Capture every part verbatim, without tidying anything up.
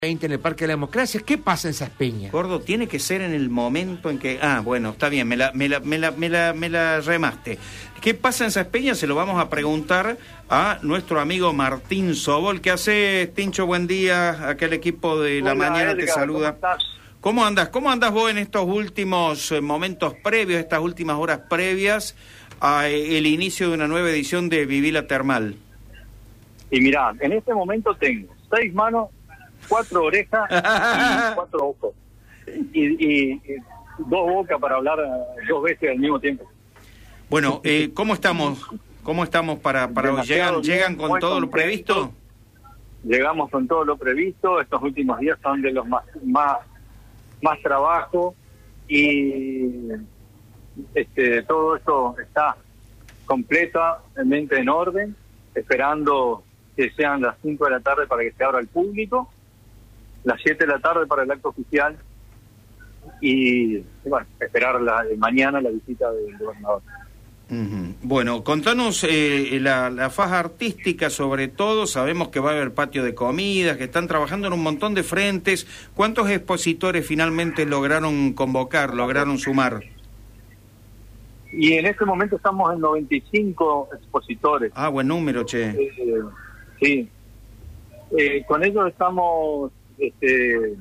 veinte en el Parque de la Democracia. ¿Qué pasa en Saspeña? Gordo, tiene que ser en el momento en que... Ah, bueno, está bien, me la, me la, me la, me la, me la remaste. ¿Qué pasa en Saspeña? Se lo vamos a preguntar a nuestro amigo Martín Sobol. ¿Qué hace, Tincho? Buen día. Aquel equipo de La Hola, Mañana Edgar, te saluda. ¿cómo estás? ¿Cómo andas? ¿Cómo andas vos en estos últimos eh, momentos previos, estas últimas horas previas a eh, el inicio de una nueva edición de Vivila Termal? Y mirá, en este momento tengo seis manos, cuatro orejas y cuatro ojos. Y, y, y dos bocas para hablar uh, dos veces al mismo tiempo. Bueno, eh, ¿cómo estamos? ¿Cómo estamos para, para hoy? ¿Llegan, ¿Llegan con todo lo previsto? Llegamos con todo lo previsto. Estos últimos días son de los más más, más trabajo y este todo esto está completamente en orden, esperando que sean las cinco de la tarde para que se abra al público, las siete de la tarde para el acto oficial y, bueno, esperar la, mañana la visita del gobernador. Uh-huh. Bueno, contanos eh, la, la faja artística, sobre todo. Sabemos que va a haber patio de comidas, que están trabajando en un montón de frentes. ¿Cuántos expositores finalmente lograron convocar, lograron sumar? Y en este momento estamos en noventa y cinco expositores. Ah, buen número, che. Eh, sí. Eh, con ellos estamos este,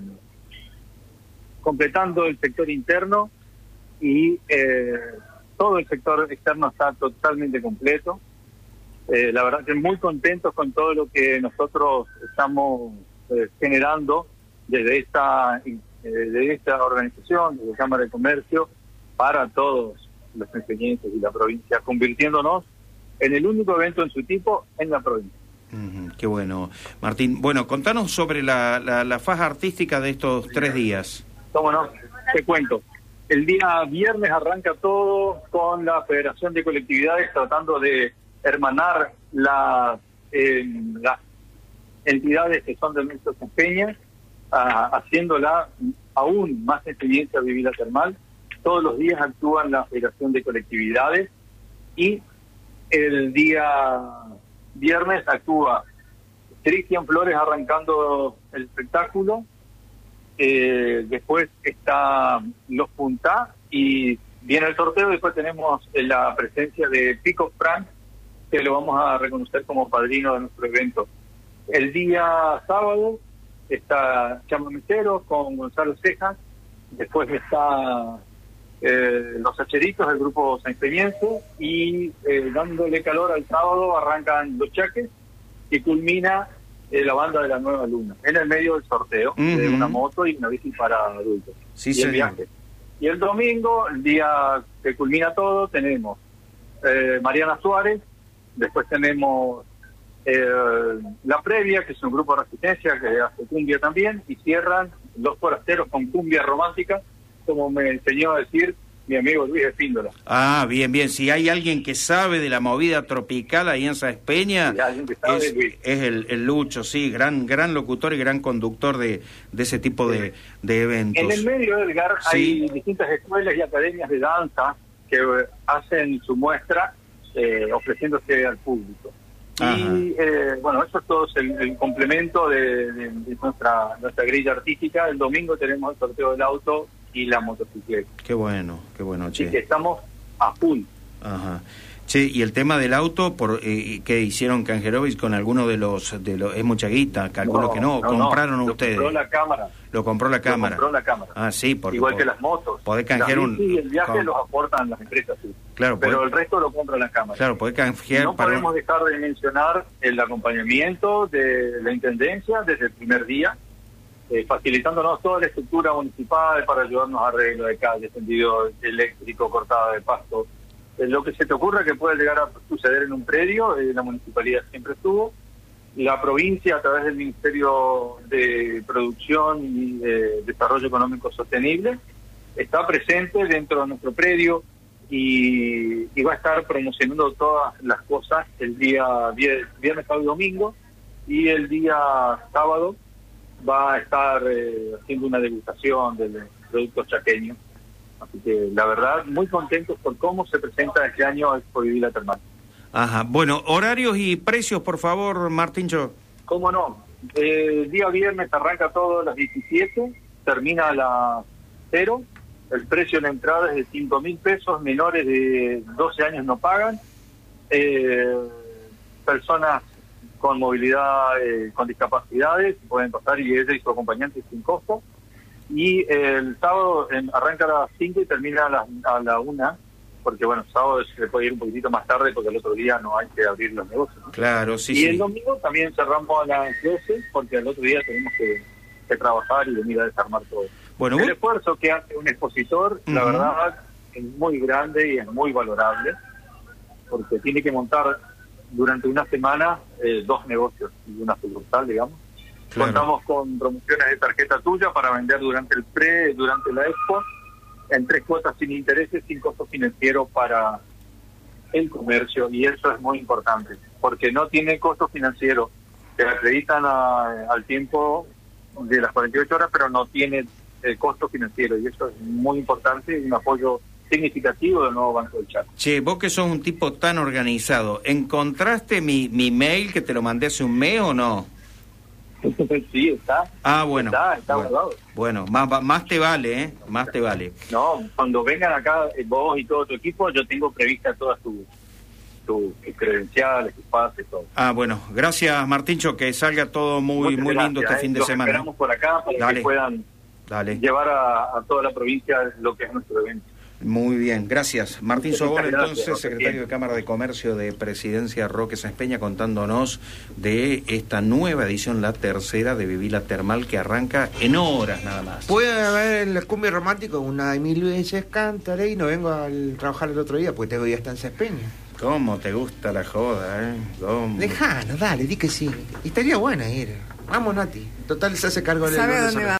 completando el sector interno y eh, todo el sector externo está totalmente completo. Eh, la verdad que muy contentos con todo lo que nosotros estamos eh, generando desde esta, eh, desde esta organización, desde Cámara de Comercio, para todos los sanpeñenses y la provincia, convirtiéndonos en el único evento en su tipo en la provincia. Uh-huh, qué bueno, Martín. Bueno, contanos sobre la, la, la faja artística de estos tres días. ¿Cómo no? Te cuento. El día viernes arranca todo con la Federación de Colectividades tratando de hermanar las, eh, las entidades que son de nuestra Saspeña, uh, haciéndola aún más experiencia Vivila Termal. Todos los días actúan la Federación de Colectividades y el día viernes actúa Cristian Flores arrancando el espectáculo. Eh, después está Los Puntá y viene el sorteo. Después tenemos la presencia de Pico Frank, que lo vamos a reconocer como padrino de nuestro evento. El día sábado está Chamameceros con Gonzalo Cejas. Después está eh, Los Hacheritos, el grupo sanpeñense, y eh, dándole calor al sábado arrancan Los Chaques y culmina Eh, la banda de la Nueva Luna, en el medio del sorteo, uh-huh, de una moto y una bici para adultos. Sí, y el viaje. Y el domingo, el día que culmina todo, tenemos eh, Mariana Suárez, después tenemos eh, La Previa, que es un grupo de resistencia que hace cumbia también, y cierran Los Forasteros con cumbia romántica, como me enseñó a decir mi amigo Luis Espíndola. Ah, bien, bien. Si hay alguien que sabe de la movida tropical ahí en Saspeña, es, es el, el Lucho, sí, gran gran locutor y gran conductor de, de ese tipo de, de eventos. En el medio, Edgar, sí, hay distintas escuelas y academias de danza que hacen su muestra eh, ofreciéndose al público. Ajá. Y eh, bueno, eso es todo el, el complemento de, de, de nuestra, nuestra grilla artística. El domingo tenemos el sorteo del auto y la motocicleta. Qué bueno, qué bueno, che. Así que estamos a full. Ajá. Che, y el tema del auto, por eh, ¿qué hicieron Canjerovic con alguno de los, de los... Es mucha guita, calculo no, que no, no compraron no. ustedes. Lo compró la cámara. Lo compró la cámara. Lo compró la cámara. Ah, sí, porque... Igual que las motos. Podés canjear un... Sí, el viaje con... los aportan las empresas, sí. Claro, pero podés... el resto lo compra la cámara. Claro, podés canjear... No para... podemos dejar de mencionar el acompañamiento de la Intendencia desde el primer día, Eh, facilitándonos toda la estructura municipal para ayudarnos a arreglo de calles, tendido eléctrico, cortada de pasto. Eh, lo que se te ocurra que pueda llegar a suceder en un predio, eh, la municipalidad siempre estuvo. La provincia, a través del Ministerio de Producción y de Desarrollo Económico Sostenible, está presente dentro de nuestro predio y, y va a estar promocionando todas las cosas el día viernes, sábado y domingo, y el día sábado va a estar eh, haciendo una degustación del producto chaqueño. Así que la verdad, muy contentos por cómo se presenta este año Expo Vivila Termal. Ajá, bueno, horarios y precios, por favor, Martíncho. ¿Cómo no? eh, el día viernes arranca todo a las diecisiete, termina a las cero. El precio de la entrada es de cinco mil pesos, menores de doce años no pagan. Eh, personas con movilidad, eh, con discapacidades pueden pasar y ella y su acompañante sin costo. Y eh, el sábado en, arranca a las cinco y termina a la, a la una, porque bueno, el sábado se puede ir un poquitito más tarde porque el otro día no hay que abrir los negocios, ¿no? Claro, sí, y sí. el domingo también cerramos a las doce porque el otro día tenemos que, que trabajar y venir a desarmar todo. Bueno, el vos... esfuerzo que hace un expositor, uh-huh. la verdad, es muy grande y es muy valorable, porque tiene que montar durante una semana eh, dos negocios y una sucursal, digamos. Claro. Contamos con promociones de tarjeta tuya para vender durante el pre, durante la expo, en tres cuotas sin intereses, sin costo financiero para el comercio, y eso es muy importante, porque no tiene costo financiero. Te acreditan a, al tiempo de las cuarenta y ocho horas, pero no tiene el costo financiero, y eso es muy importante y un apoyo significativo del nuevo Banco del Chaco. Che, vos que sos un tipo tan organizado, ¿encontraste mi, mi mail que te lo mandé hace un mes o no? Sí, está. Ah, bueno. Está, está bueno, guardado. Bueno, más, más te vale, ¿eh? Más te vale. No, cuando vengan acá vos y todo tu equipo, yo tengo prevista todas tus tu, tu credenciales, tus pases, todo. Ah, bueno. Gracias, Martincho, que salga todo muy Muchas muy gracias, lindo este eh. fin de Los semana. esperamos por acá para Dale. que puedan Dale. llevar a, a toda la provincia lo que es nuestro evento. Muy bien, gracias. Martín Sobol, entonces, gracias, secretario de Cámara de Comercio de Presidencia Roque Sáenz Peña, contándonos de esta nueva edición, la tercera de Vivila Termal, que arranca en horas nada más. Puede haber el cumbia romántico, una de mil veces cantaré y no vengo a trabajar el otro día, porque tengo día hasta en Sáenz Peña. ¿Cómo te gusta la joda, eh? ¿Cómo? Dejalo, dale, di que sí. Estaría buena ir. Vamos, Nati. Total, se hace cargo del... ¿Sabe dónde va?